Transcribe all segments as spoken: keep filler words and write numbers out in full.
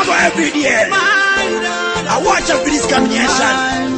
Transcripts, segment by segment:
struggle every day. I watch out for this combination.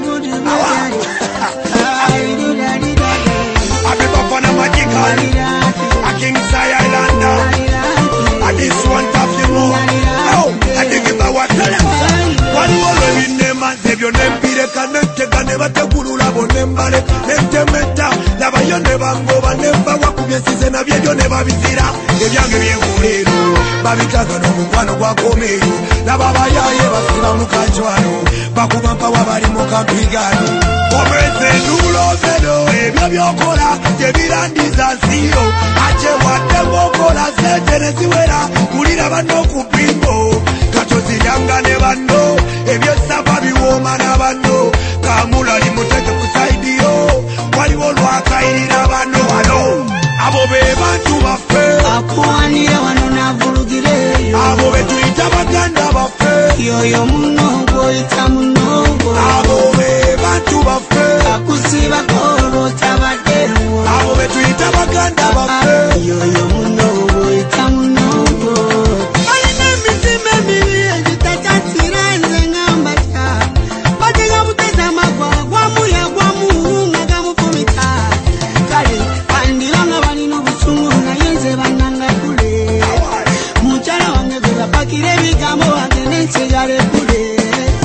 I be up on a magical. A Kingside Islander. And this one top you more. Oh, I think about what tell them. One more in them and save your name. Pire connected and never take Gurula Bonembale. Nentementa. Lava you never go and never walk with your season of you never visit. If you give me a good Babitaka no mwana kwa komeyo. Na baba ya yeba sila mukachwano. Bakubampa wabari mukapigano. Omeze nulo vedo. Ebya byokola. Jebirandiza siyo. Ache wate mokola. Setene siwera. Kulira bano kupimbo. Katozi yanga ne bano. Ebya sapa biwoma na bano. Kamula li muteke kusaidiyo. Waliwo lwakairira bano wano. Abo be bantu bafe. Akuanira wano na vulugireyo. Abo be tuita baganda bafe. Yoyo munogo ita munogo. Abo be bantu bafe. Akusiba koro tabadewo. Abo be tuita baganda bafe. Yoyo munogo ita munogo. Aine mitime miwi ejitatatira nze ngambata. Batega buteza magwa gwamu ya gwamu magamu kumita. Kale pandilanga balino busungu na yenze bananga kule. Muchara wange beba pakire bigambo agene nsigale kule.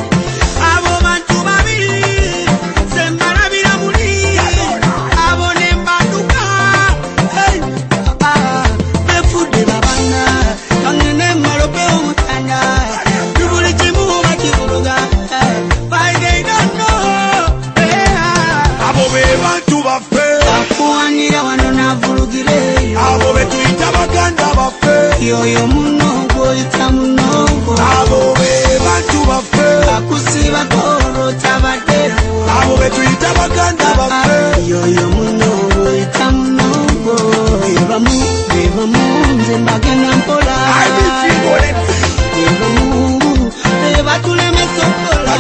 Abo bantu babiri sembalabira muli. Abo nembaduka. Hey, ah, befude babana. Kangene malope omutanda. Bibuli chimu bakivuruga. But they don't know. Yeah. Abo be bantu bafe. Akuanira wano na vulugireyo. Abo be tuita baganda bafe. Yoyo munogo ita munogo. Abo be bantu bafe. Akusiba koro tabadewo. Abo be tuita baganda bafe. Yoyo munogo ita munogo. Beba mu, beba mu, nze mbagenda mpola. I be single it. Beba mu, beba tuleme sokola.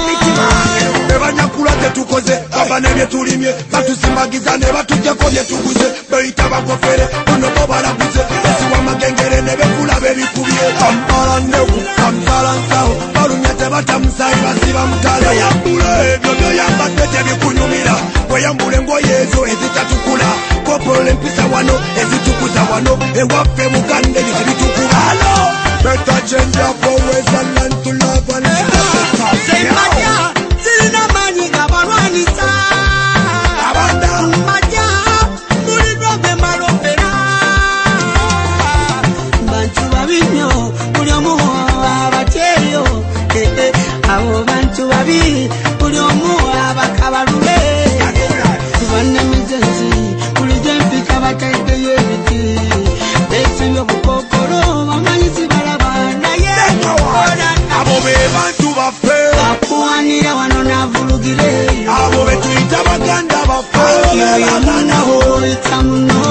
Ebanyakula tetukoze abana byetulimye batusimbagiza ne batujjako byetuguze beyita bakofere ono bo balaguze esiwa magengere ne bekula bebikubye kampala nneku kampala nsawo balumya tebatamusayi basiba mutale yambule ebyo byoyambadde tebikunyumira weyambule engoye ezo ezitatukula kopolola empisa wano ezitukuza wano ewaffe mugande ebitukuba alo better change your ways and learn to love and Sembanya, sirina mani gabarwanisa. Abanda. Maja, muri droge malopera. Bantu babinyo, muri omu abateyo. Eh eh, abo bantu babi, muri omu abakabalule. Bana mizenzi, muri jempika bataide yebiti. Besi yo bukokoro, mamanyisi balabana ye. Abo be bantu bafe. Akuanira wano na vulugireyo. Abo be tuita baganda bafe. Yoyo munogo ita munogo.